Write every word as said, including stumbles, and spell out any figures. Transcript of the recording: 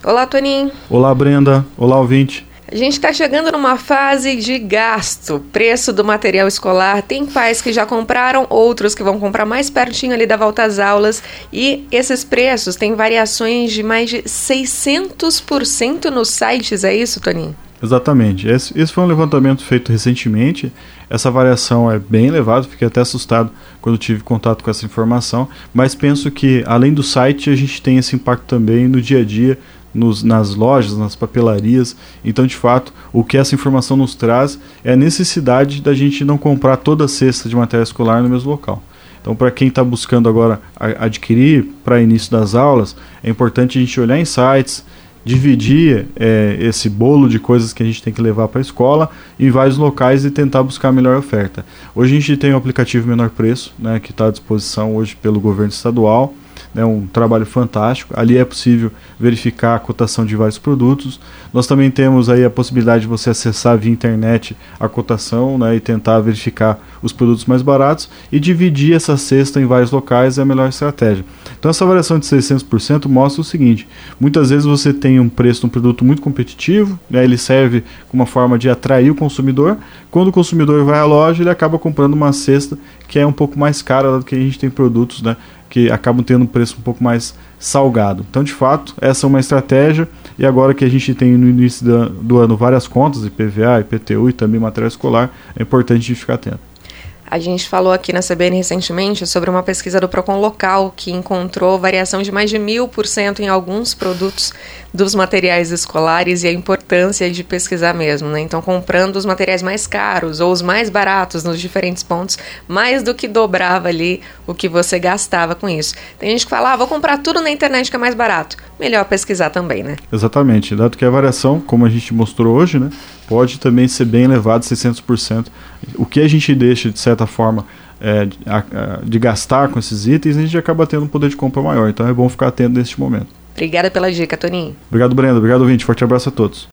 Olá, Toninho. Olá, Brenda. Olá, ouvinte. A gente está chegando numa fase de gasto, preço do material escolar. Tem pais que já compraram, outros que vão comprar mais pertinho ali da volta às aulas. E esses preços têm variações de mais de seiscentos por cento nos sites, é isso, Toninho? Exatamente. Esse, esse foi um levantamento feito recentemente. Essa variação é bem elevada, fiquei até assustado quando tive contato com essa informação. Mas penso que, além do site, a gente tem esse impacto também no dia a dia, Nos, nas lojas, nas papelarias. Então, de fato, o que essa informação nos traz é a necessidade da gente não comprar toda a cesta de material escolar no mesmo local. Então, para quem está buscando agora a, adquirir para início das aulas, é importante a gente olhar em sites, dividir é, esse bolo de coisas que a gente tem que levar para a escola em vários locais e tentar buscar a melhor oferta. Hoje a gente tem o aplicativo Menor Preço, né, que está à disposição hoje pelo governo estadual. É um trabalho fantástico. Ali é possível verificar a cotação de vários produtos. Nós também temos aí a possibilidade de você acessar via internet a cotação, né, e tentar verificar os produtos mais baratos e dividir essa cesta em vários locais é a melhor estratégia. Então essa variação de seiscentos por cento mostra o seguinte: muitas vezes você tem um preço de um produto muito competitivo, né, ele serve como uma forma de atrair o consumidor. Quando o consumidor vai à loja, ele acaba comprando uma cesta que é um pouco mais cara do que a gente tem produtos, né, que acabam tendo um preço um pouco mais salgado. Então, de fato, essa é uma estratégia, e agora que a gente tem no início do, do ano várias contas, I P V A, I P T U e também material escolar, é importante a gente ficar atento. A gente falou aqui na C B N recentemente sobre uma pesquisa do Procon Local que encontrou variação de mais de mil por cento em alguns produtos dos materiais escolares, e a importância de pesquisar mesmo, né? Então, comprando os materiais mais caros ou os mais baratos nos diferentes pontos, mais do que dobrava ali o que você gastava com isso. Tem gente que fala, ah, vou comprar tudo na internet que é mais barato. Melhor pesquisar também, né? Exatamente, dado que a variação, como a gente mostrou hoje, né, pode também ser bem elevado, seiscentos por cento. O que a gente deixa, de certa forma, é, de, a, de gastar com esses itens, a gente acaba tendo um poder de compra maior. Então é bom ficar atento neste momento. Obrigada pela dica, Toninho. Obrigado, Brenda. Obrigado, ouvinte. Forte abraço a todos.